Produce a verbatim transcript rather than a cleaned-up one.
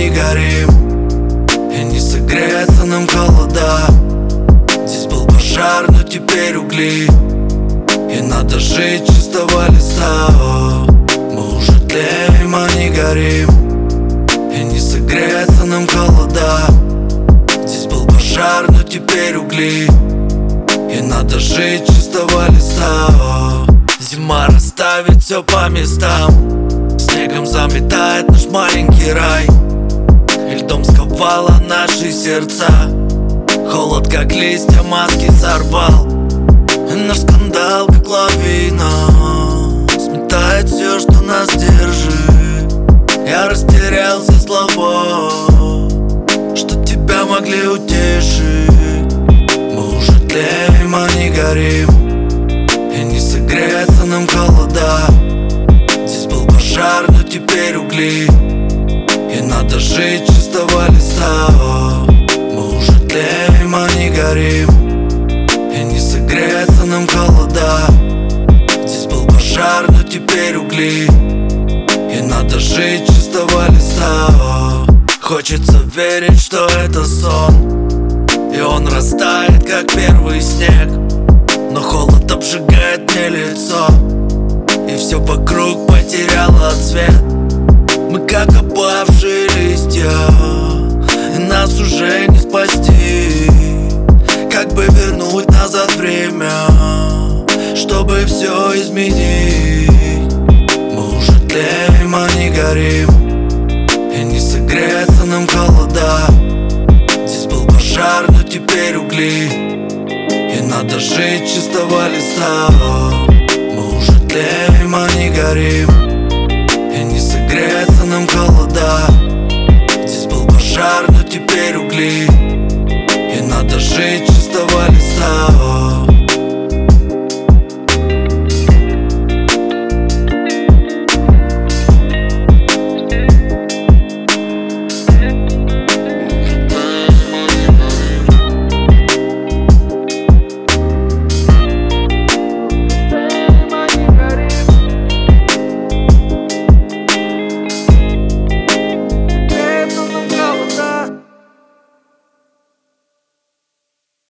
не горим, и не согреться нам холода. Здесь был пожар, но теперь угли, и надо жить чистого листа. Мы уже тлеем, а не горим, и не согреться нам холода. Здесь был пожар, но теперь угли, и надо жить чистого листа. Зима расставит все по местам, снегом заметает наш маленький рай, и льдом сковала наши сердца. Холод, как листья, маски сорвал, и наш скандал, как лавина, сметает все, что нас держит. Я растерялся слова, что тебя могли утешить. Мы уже тлеем, а не горим, и не согреться нам холода. Здесь был пожар, но теперь угли, и надо жить чистого листа. Мы уже тлеем, а не горим, и не согреться нам холода. Здесь был пожар, но теперь угли, и надо жить чистого листа. Хочется верить, что это сон, и он растает, как первый снег, но холод обжигает мне лицо, и все вокруг потеряло цвет. Мы как опавшие листья, и нас уже не спасти. Как бы вернуть назад время, чтобы все изменить. Мы уже тлеем, а не горим, и не согреться нам холода. Здесь был пожар, но теперь угли, и надо жить чистого листа. Мы уже тлеем, а не горим, и не согреться нам холода. Здесь был пожар, но теперь угли, и надо жить